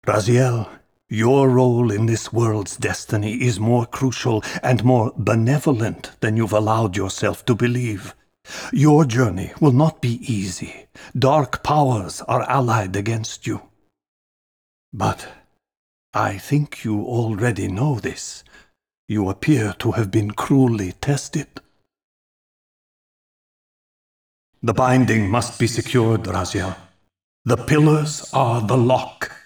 Raziel, your role in this world's destiny is more crucial and more benevolent than you've allowed yourself to believe. Your journey will not be easy. Dark powers are allied against you. But I think you already know this. You appear to have been cruelly tested. The binding must be secured, Raziel. The pillars are the lock.